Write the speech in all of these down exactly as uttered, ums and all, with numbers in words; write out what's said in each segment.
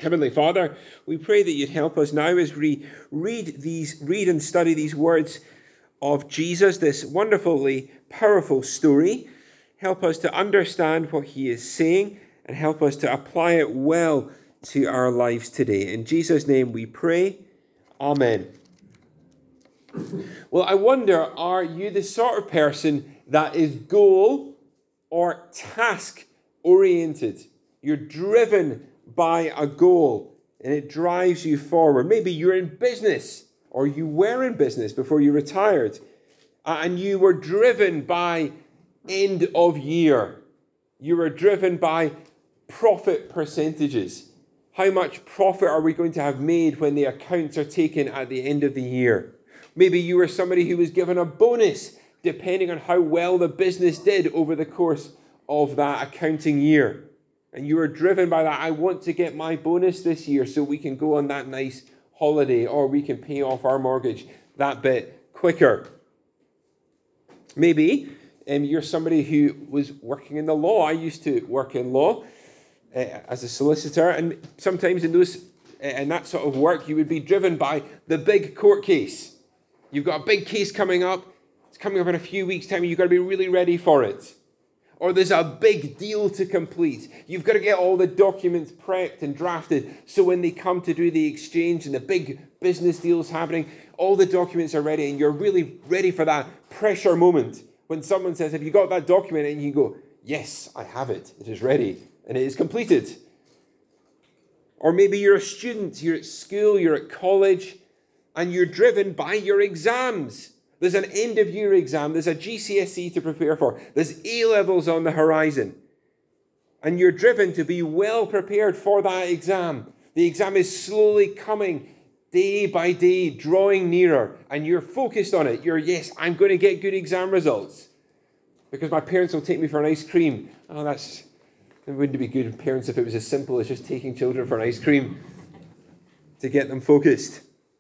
Heavenly Father, we pray that you'd help us now as we read these, read and study these words of Jesus, this wonderfully powerful story. Help us to understand what he is saying and help us to apply it well to our lives today. In Jesus' name we pray. Amen. Well, I wonder, are you the sort of person that is goal or task oriented? You're driven by a goal and it drives you forward. Maybe you're in business or you were in business before you retired and you were driven by end of year. You were driven by profit percentages. How much profit are we going to have made when the accounts are taken at the end of the year? Maybe you were somebody who was given a bonus depending on how well the business did over the course of that accounting year. And you were driven by that. I want to get my bonus this year so we can go on that nice holiday or we can pay off our mortgage that bit quicker. Maybe um, you're somebody who was working in the law. I used to work in law uh, as a solicitor, and sometimes in those uh, in that sort of work, you would be driven by the big court case. You've got a big case coming up. It's coming up in a few weeks' time. You've got to be really ready for it. Or there's a big deal to complete. You've got to get all the documents prepped and drafted so when they come to do the exchange and the big business deals happening, all the documents are ready and you're really ready for that pressure moment when someone says, have you got that document? And you go, yes, I have it. It is ready and it is completed. Or maybe you're a student, you're at school, you're at college, and you're driven by your exams. There's an end-of-year exam. There's a G C S E to prepare for. There's A-levels on the horizon. And you're driven to be well prepared for that exam. The exam is slowly coming day by day, drawing nearer. And you're focused on it. You're, yes, I'm going to get good exam results. Because my parents will take me for an ice cream. Oh, that's... It wouldn't be good parents if it was as simple as just taking children for an ice cream to get them focused.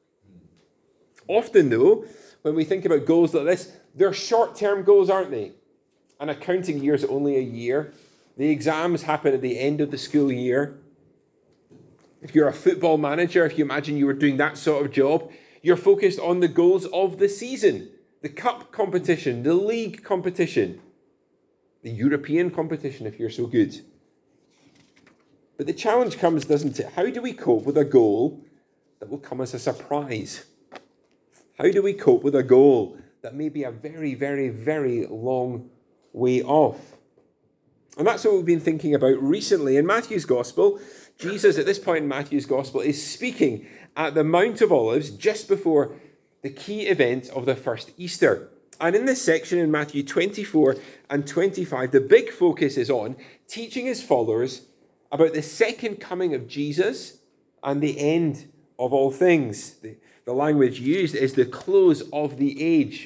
Often, though, when we think about goals like this, they're short-term goals, aren't they? An accounting year is only a year. The exams happen at the end of the school year. If you're a football manager, if you imagine you were doing that sort of job, you're focused on the goals of the season, the cup competition, the league competition, the European competition, if you're so good. But the challenge comes, doesn't it? How do we cope with a goal that will come as a surprise? How do we cope with a goal that may be a very, very, very long way off? And that's what we've been thinking about recently. In Matthew's Gospel, Jesus, at this point in Matthew's Gospel, is speaking at the Mount of Olives just before the key event of the first Easter. And in this section in Matthew twenty-four and twenty-five, the big focus is on teaching his followers about the second coming of Jesus and the end of all things. The, the language used is the close of the age.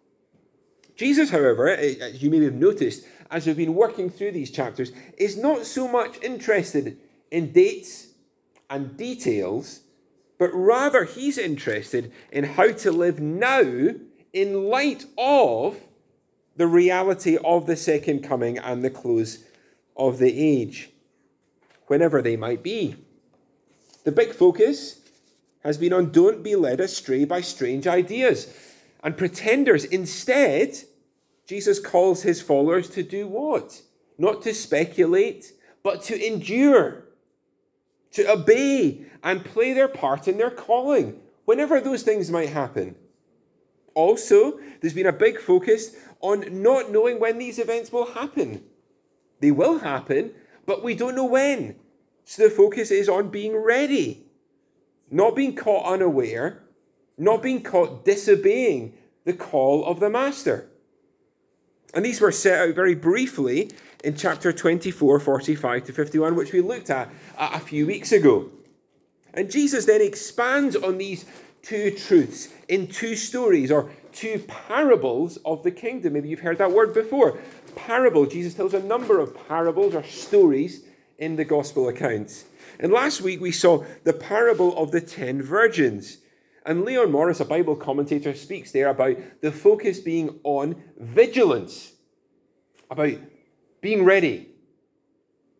Jesus, however, as you may have noticed, as we've been working through these chapters, is not so much interested in dates and details, but rather he's interested in how to live now in light of the reality of the second coming and the close of the age, whenever they might be. The big focus has been on don't be led astray by strange ideas and pretenders. Instead, Jesus calls his followers to do what? Not to speculate, but to endure, to obey and play their part in their calling, whenever those things might happen. Also, there's been a big focus on not knowing when these events will happen. They will happen, but we don't know when. So the focus is on being ready, not being caught unaware, not being caught disobeying the call of the Master. And these were set out very briefly in chapter twenty-four, forty-five to fifty-one, which we looked at a few weeks ago. And Jesus then expands on these two truths in two stories or two parables of the kingdom. Maybe you've heard that word before. Parable. Jesus tells a number of parables or stories in the gospel accounts. And last week we saw the parable of the ten virgins. And Leon Morris, a Bible commentator, speaks there about the focus being on vigilance, about being ready,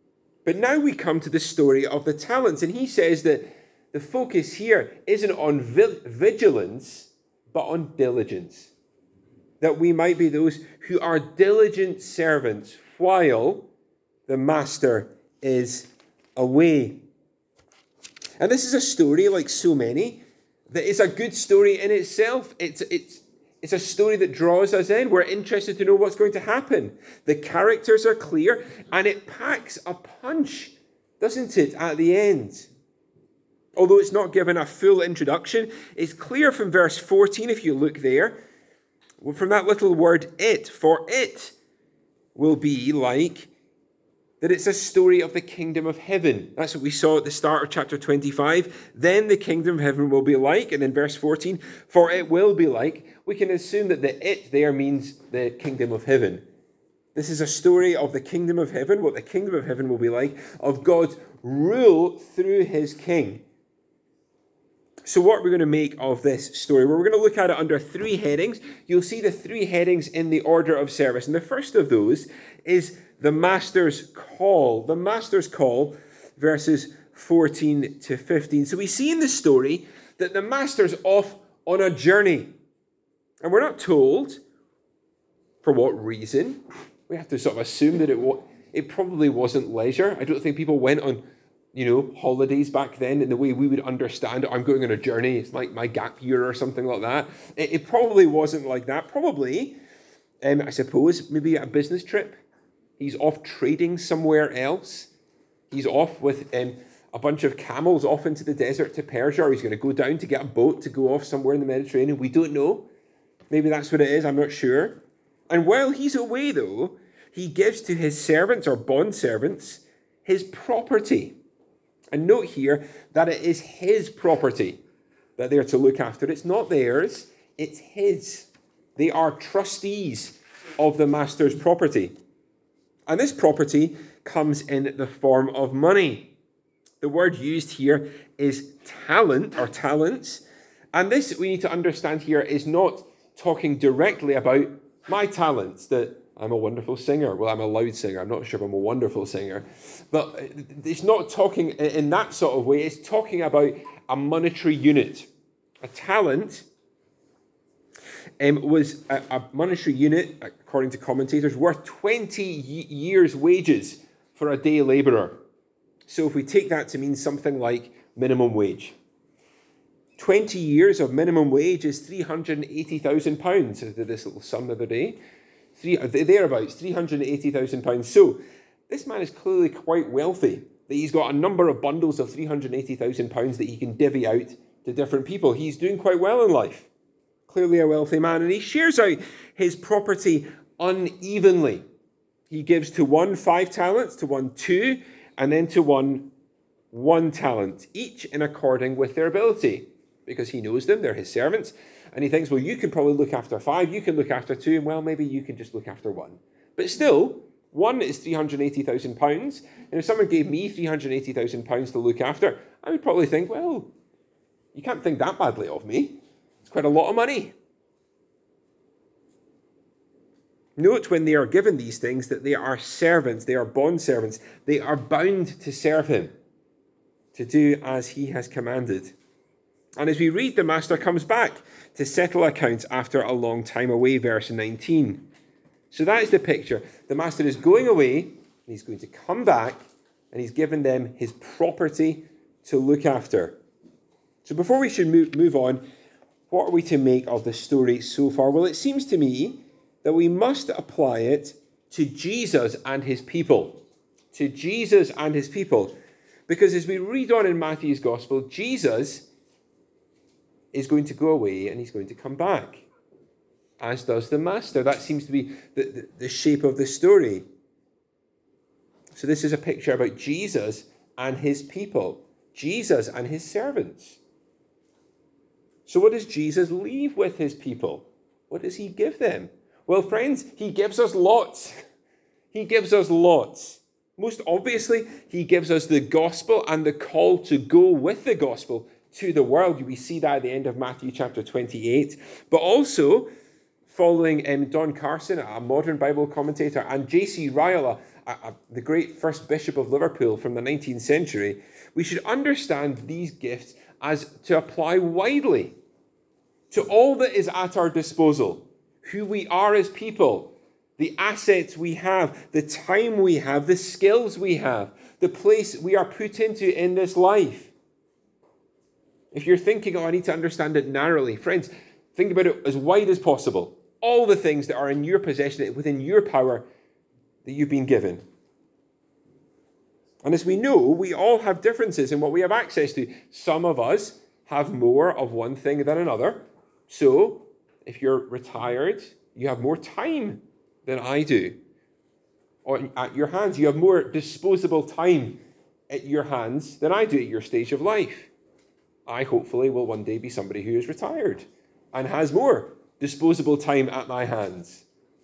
But now we come to the story of the talents, and he says that the focus here isn't on vi- vigilance, but on diligence. That we might be those who are diligent servants while the master is away. And this is a story, like so many, that is a good story in itself. It's, it's, it's a story that draws us in. We're interested to know what's going to happen. The characters are clear, and it packs a punch, doesn't it, at the end? Although it's not given a full introduction, it's clear from verse fourteen, if you look there, from that little word it, for it will be like, that it's a story of the kingdom of heaven. That's what we saw at the start of chapter twenty-five. Then the kingdom of heaven will be like, and then verse fourteen, for it will be like. We can assume that the it there means the kingdom of heaven. This is a story of the kingdom of heaven, what the kingdom of heaven will be like, of God's rule through his king. So what are we going to make of this story? Well, we're going to look at it under three headings. You'll see the three headings in the order of service. And the first of those is the master's call. The master's call, verses fourteen to fifteen. So we see in the story that the master's off on a journey. And we're not told for what reason. We have to sort of assume that it, it probably wasn't leisure. I don't think people went on you know, holidays back then in the way we would understand it. I'm going on a journey. It's like my gap year or something like that. It, it probably wasn't like that. Probably, um, I suppose, maybe a business trip. He's off trading somewhere else. He's off with um, a bunch of camels off into the desert to Persia, or he's going to go down to get a boat to go off somewhere in the Mediterranean. We don't know. Maybe that's what it is. I'm not sure. And while he's away, though, he gives to his servants or bond servants his property. And note here that it is his property that they're to look after. It's not theirs, it's his. They are trustees of the master's property. And this property comes in the form of money. The word used here is talent or talents. And this, we need to understand here, is not talking directly about my talents, that I'm a wonderful singer. Well, I'm a loud singer. I'm not sure if I'm a wonderful singer. But it's not talking in that sort of way. It's talking about a monetary unit. A talent um, was a, a monetary unit, according to commentators, worth twenty years' wages for a day labourer. So if we take that to mean something like minimum wage, twenty years of minimum wage is three hundred eighty thousand pounds. I did this little sum the other day. Three, thereabouts, three hundred eighty thousand pounds. So this man is clearly quite wealthy, that he's got a number of bundles of three hundred eighty thousand pounds that he can divvy out to different people. He's doing quite well in life. Clearly a wealthy man. And he shares out his property unevenly. He gives to one five talents, to one two, and then to one one talent, each in according with their ability, because he knows them, they're his servants. And he thinks, well, you can probably look after five, you can look after two, and well, maybe you can just look after one. But still, one is three hundred eighty thousand pounds. And if someone gave me three hundred eighty thousand pounds to look after, I would probably think, well, you can't think that badly of me. It's quite a lot of money. Note when they are given these things that they are servants, they are bond servants. They are bound to serve him, to do as he has commanded. And as we read, the master comes back to settle accounts after a long time away, verse nineteen. So that is the picture. The master is going away, and he's going to come back, and he's given them his property to look after. So before we should move, move on, what are we to make of the story so far? Well, it seems to me that we must apply it to Jesus and his people. To Jesus and his people. Because as we read on in Matthew's Gospel, Jesus is going to go away and he's going to come back, as does the master. That seems to be the, the, the shape of the story. So this is a picture about Jesus and his people, Jesus and his servants. So what does Jesus leave with his people? What does he give them? Well, friends, he gives us lots. He gives us lots. Most obviously, he gives us the gospel and the call to go with the gospel to the world. We see that at the end of Matthew chapter twenty-eight. But also, following um, Don Carson, a modern Bible commentator, and J C Ryle, a, a, the great first Bishop of Liverpool from the nineteenth century, we should understand these gifts as to apply widely to all that is at our disposal, who we are as people, the assets we have, the time we have, the skills we have, the place we are put into in this life. If you're thinking, oh, I need to understand it narrowly, friends, think about it as wide as possible. All the things that are in your possession, within your power, that you've been given. And as we know, we all have differences in what we have access to. Some of us have more of one thing than another. So, if you're retired, you have more time than I do. Or at your hands, you have more disposable time at your hands than I do at your stage of life. I hopefully will one day be somebody who is retired and has more disposable time at my hands.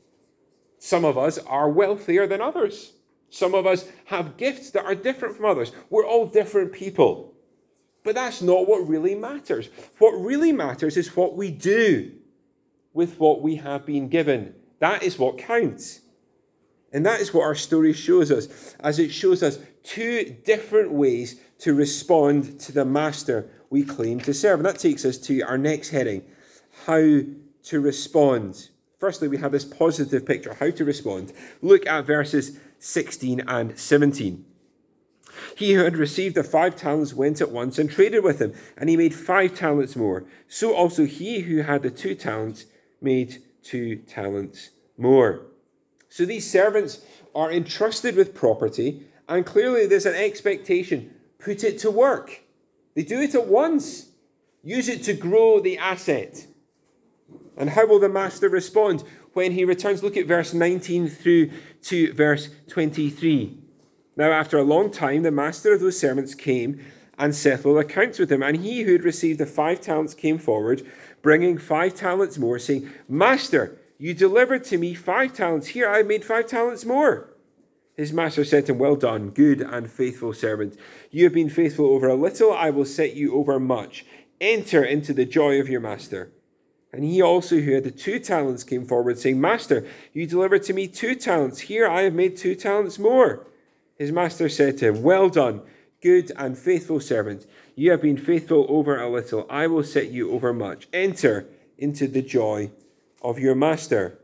Some of us are wealthier than others. Some of us have gifts that are different from others. We're all different people. But that's not what really matters. What really matters is what we do with what we have been given. That is what counts. And that is what our story shows us, as it shows us two different ways to respond to the master we claim to serve. And that takes us to our next heading, how to respond. Firstly, we have this positive picture, how to respond. Look at verses sixteen and seventeen. He who had received the five talents went at once and traded with him, and he made five talents more. So also he who had the two talents made two talents more. So these servants are entrusted with property, and clearly there's an expectation. Put it to work. They do it at once. Use it to grow the asset. And how will the master respond when he returns? Look at verse nineteen through to verse twenty-three. Now, after a long time, the master of those servants came and settled accounts with him. And he who had received the five talents came forward, bringing five talents more, saying, Master, you delivered to me five talents. Here I have made five talents more. His master said to him, Well done, good and faithful servant. You have been faithful over a little, I will set you over much. Enter into the joy of your master. And he also who had the two talents came forward, saying, Master, you delivered to me two talents. Here I have made two talents more. His master said to him, Well done, good and faithful servant. You have been faithful over a little, I will set you over much. Enter into the joy of your master.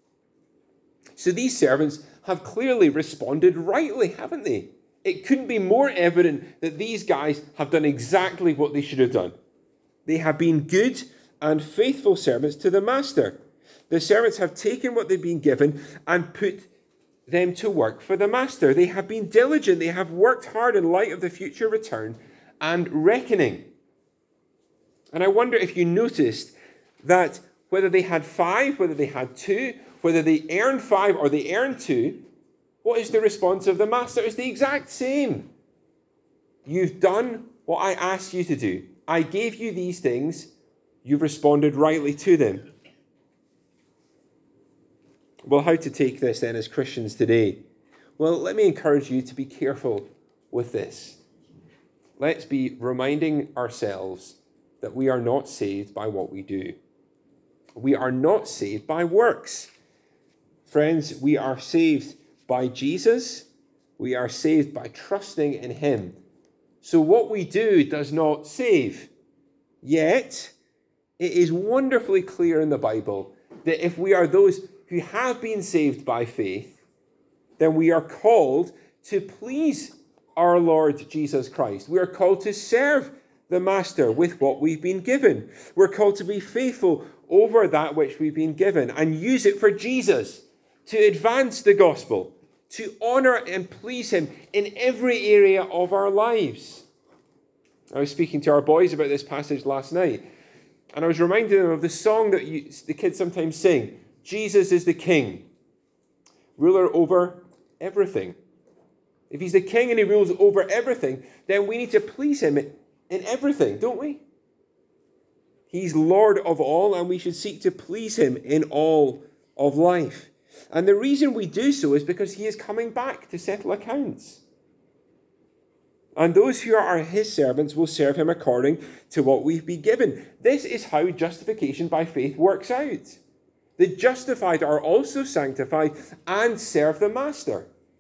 So these servants have clearly responded rightly, haven't they? It couldn't be more evident that these guys have done exactly what they should have done. They have been good and faithful servants to the master. The servants have taken what they've been given and put them to work for the master. They have been diligent. They have worked hard in light of the future return and reckoning. And I wonder if you noticed that whether they had five, whether they had two, whether they earned five or they earned two, what is the response of the master? It's the exact same. You've done what I asked you to do. I gave you these things. You've responded rightly to them. Well, how to take this then as Christians today? Well, let me encourage you to be careful with this. Let's be reminding ourselves that we are not saved by what we do. We are not saved by works. Friends, we are saved by Jesus. We are saved by trusting in him. So what we do does not save. Yet, it is wonderfully clear in the Bible that if we are those who have been saved by faith, then we are called to please our Lord Jesus Christ. We are called to serve the Master with what we've been given. We're called to be faithful over that which we've been given and use it for Jesus, to advance the gospel, to honor and please him in every area of our lives. I was speaking to our boys about this passage last night, and I was reminding them of the song that you, the kids sometimes sing, Jesus is the King, ruler over everything. If he's the King and he rules over everything, then we need to please him in everything, don't we? He's Lord of all, and we should seek to please him in all of life. And the reason we do so is because he is coming back to settle accounts. And those who are his servants will serve him according to what we've been given. This is how justification by faith works out. The justified are also sanctified and serve the master.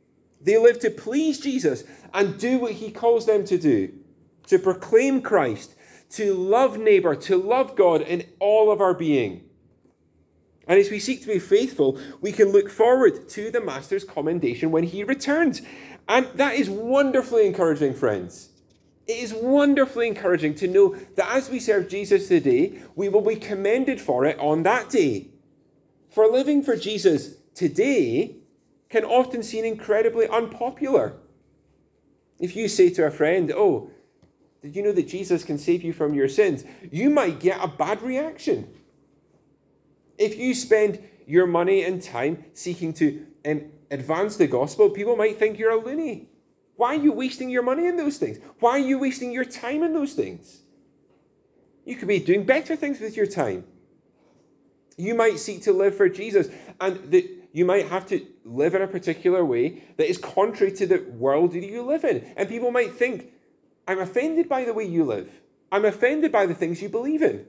They live to please Jesus and do what he calls them to do, to proclaim Christ, to love neighbor, to love God in all of our being. And as we seek to be faithful, we can look forward to the Master's commendation when he returns. And that is wonderfully encouraging, friends. It is wonderfully encouraging to know that as we serve Jesus today, we will be commended for it on that day. For living for Jesus today can often seem incredibly unpopular. If you say to a friend, oh, did you know that Jesus can save you from your sins? You might get a bad reaction. If you spend your money and time seeking to um, advance the gospel, people might think you're a loony. Why are you wasting your money in those things? Why are you wasting your time in those things? You could be doing better things with your time. You might seek to live for Jesus, and the, you might have to live in a particular way that is contrary to the world that you live in. And people might think, I'm offended by the way you live. I'm offended by the things you believe in.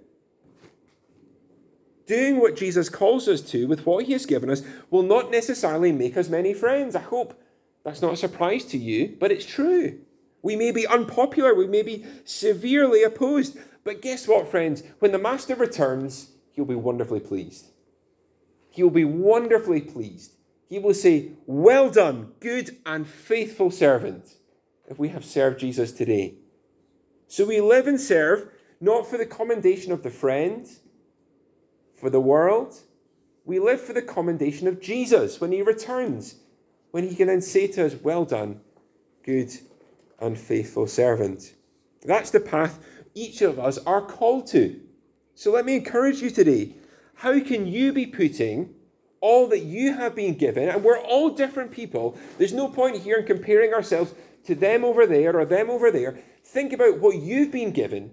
Doing what Jesus calls us to with what he has given us will not necessarily make us many friends. I hope that's not a surprise to you, but it's true. We may be unpopular, we may be severely opposed, but guess what, friends? When the Master returns, he'll be wonderfully pleased. He'll be wonderfully pleased. He will say, well done, good and faithful servant, if we have served Jesus today. So we live and serve not for the commendation of the friend, for the world. We live for the commendation of Jesus when he returns, when he can then say to us, well done, good and faithful servant. That's the path each of us are called to. So let me encourage you today. How can you be putting all that you have been given, and we're all different people. There's no point here in comparing ourselves to them over there or them over there. Think about what you've been given.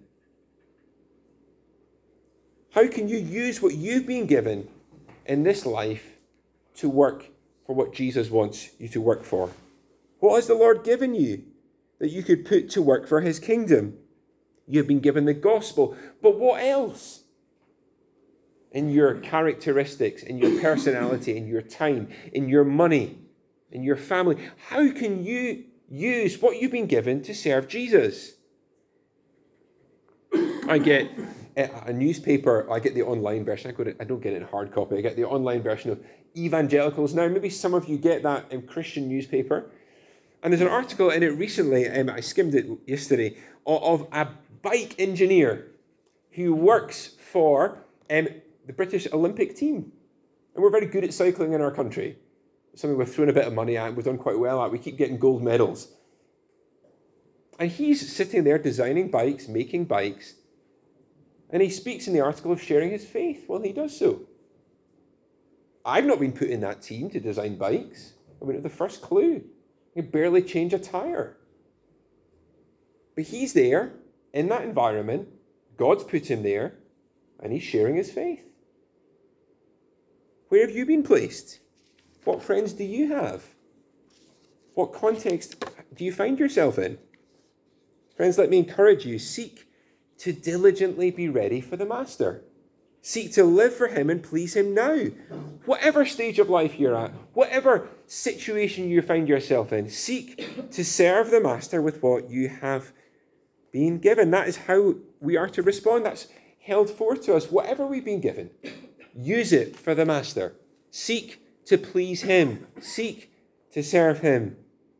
How can you use what you've been given in this life to work for what Jesus wants you to work for? What has the Lord given you that you could put to work for his kingdom? You've been given the gospel, but what else? In your characteristics, in your personality, in your time, in your money, in your family. How can you use what you've been given to serve Jesus? I get a newspaper, I get the online version. I, go to, I don't get it in hard copy. I get the online version of Evangelicals Now. Maybe some of you get that in Christian newspaper. And there's an article in it recently, um, I skimmed it yesterday, of, of a bike engineer who works for um, the British Olympic team. And we're very good at cycling in our country. Something we've thrown a bit of money at, we've done quite well at. We keep getting gold medals. And he's sitting there designing bikes, making bikes. And he speaks in the article of sharing his faith while he does so. I've not been put in that team to design bikes. I wouldn't have the first clue. I could barely change a tire. But he's there in that environment. God's put him there. And he's sharing his faith. Where have you been placed? What friends do you have? What context do you find yourself in? Friends, let me encourage you. Seek to diligently be ready for the Master. Seek to live for him and please him now. Whatever stage of life you're at, whatever situation you find yourself in, seek to serve the Master with what you have been given. That is how we are to respond. That's held forth to us. Whatever we've been given, use it for the Master. Seek to please him. Seek to serve him.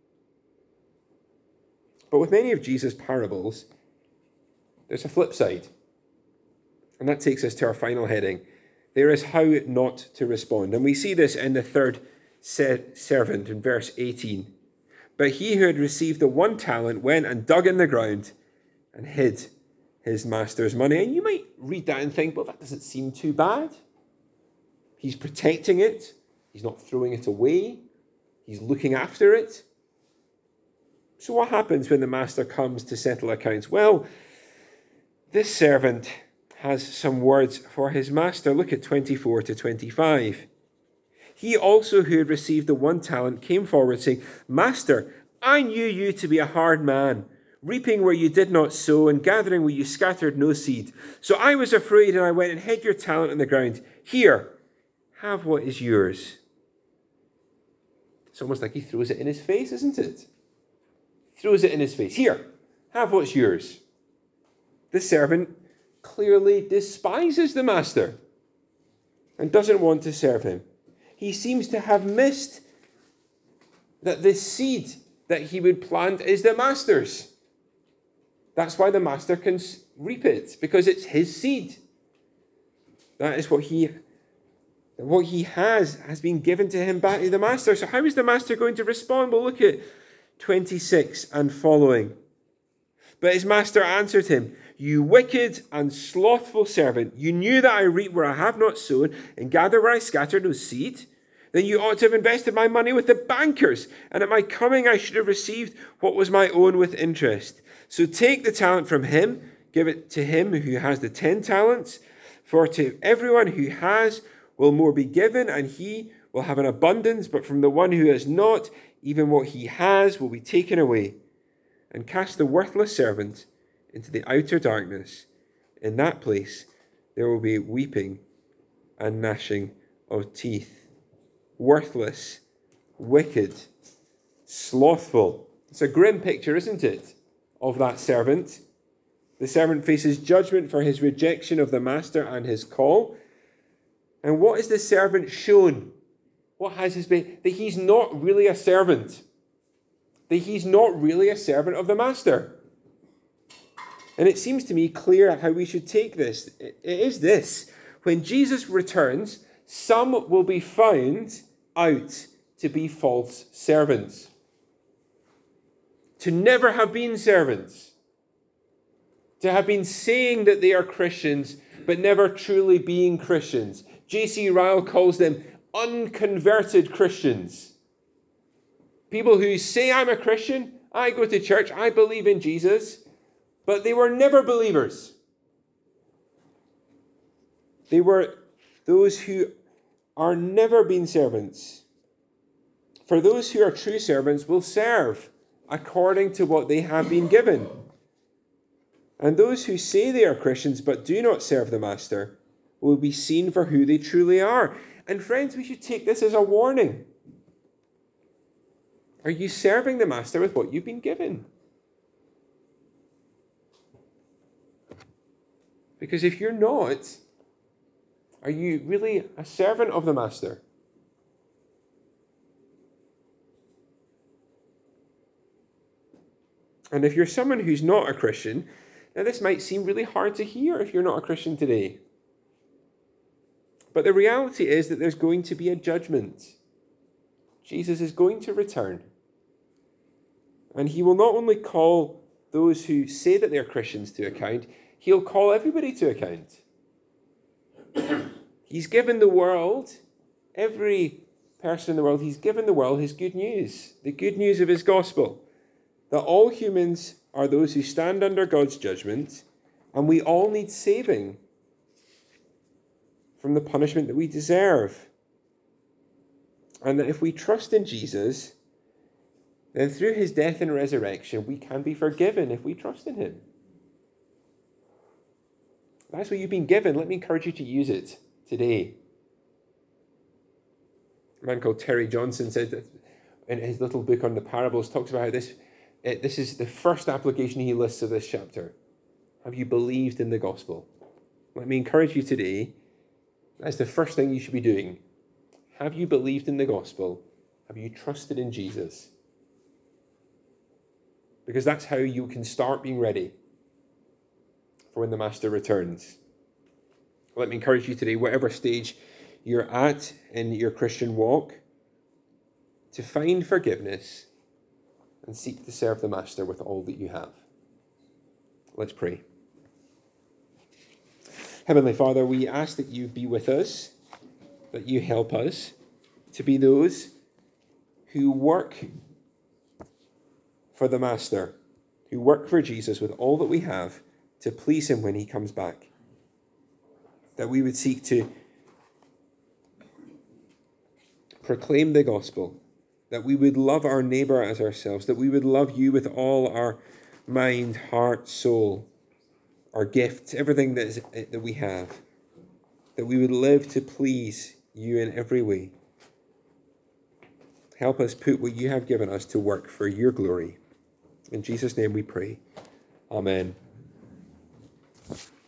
But with many of Jesus' parables, there's a flip side. And that takes us to our final heading. There is how not to respond. And we see this in the third servant in verse eighteen. But he who had received the one talent went and dug in the ground and hid his master's money. And you might read that and think, well, that doesn't seem too bad. He's protecting it. He's not throwing it away. He's looking after it. So what happens when the master comes to settle accounts? Well, this servant has some words for his master. Look at twenty-four to twenty-five. He also who had received the one talent came forward saying, Master, I knew you to be a hard man, reaping where you did not sow and gathering where you scattered no seed. So I was afraid and I went and hid your talent in the ground. Here, have what is yours. It's almost like he throws it in his face, isn't it? Throws it in his face. Here, have what's yours. The servant clearly despises the master and doesn't want to serve him. He seems to have missed that the seed that he would plant is the master's. That's why the master can reap it, because it's his seed. That is what he, what he has, has been given to him back to the master. So how is the master going to respond? Well, look at twenty-six and following. But his master answered him, "You wicked and slothful servant, you knew that I reap where I have not sown and gather where I scattered no seed? Then you ought to have invested my money with the bankers, and at my coming I should have received what was my own with interest. So take the talent from him, give it to him who has the ten talents, for to everyone who has will more be given, and he will have an abundance, but from the one who has not, even what he has will be taken away. And cast the worthless servant into the outer darkness. In that place there will be weeping and gnashing of teeth." Worthless, wicked, slothful. It's a grim picture, isn't it, of that servant? The servant faces judgment for his rejection of the master and his call. And what is the servant shown? What has his been? That he's not really a servant. That he's not really a servant of the master. And it seems to me clear how we should take this. It is this: when Jesus returns, some will be found out to be false servants, to never have been servants, to have been saying that they are Christians, but never truly being Christians. J C Ryle calls them unconverted Christians. People who say, "I'm a Christian, I go to church, I believe in Jesus," but they were never believers. They were those who are never been servants. For those who are true servants will serve according to what they have been given. And those who say they are Christians but do not serve the master will be seen for who they truly are. And friends, we should take this as a warning. Are you serving the master with what you've been given? Because if you're not, are you really a servant of the master? And if you're someone who's not a Christian, now this might seem really hard to hear if you're not a Christian today. But the reality is that there's going to be a judgment. Jesus is going to return. And he will not only call those who say that they're Christians to account, he'll call everybody to account. He's given the world, every person in the world, he's given the world his good news, the good news of his gospel, that all humans are those who stand under God's judgment, and we all need saving from the punishment that we deserve. And that if we trust in Jesus, then through his death and resurrection, we can be forgiven if we trust in him. That's what you've been given. Let me encourage you to use it today. A man called Terry Johnson said that in his little book on the parables, talks about how this, uh, this is the first application he lists of this chapter. Have you believed in the gospel? Let me encourage you today. That's the first thing you should be doing. Have you believed in the gospel? Have you trusted in Jesus? Because that's how you can start being ready for when the master returns. Let me encourage you today, whatever stage you're at in your Christian walk, to find forgiveness and seek to serve the master with all that you have. Let's pray. Heavenly Father, we ask that you be with us, that you help us to be those who work for the master, who work for Jesus with all that we have to please him when he comes back. That we would seek to proclaim the gospel, that we would love our neighbor as ourselves, that we would love you with all our mind, heart, soul, our gifts, everything that, is, that we have, that we would live to please you in every way. Help us put what you have given us to work for your glory. In Jesus' name we pray. Amen.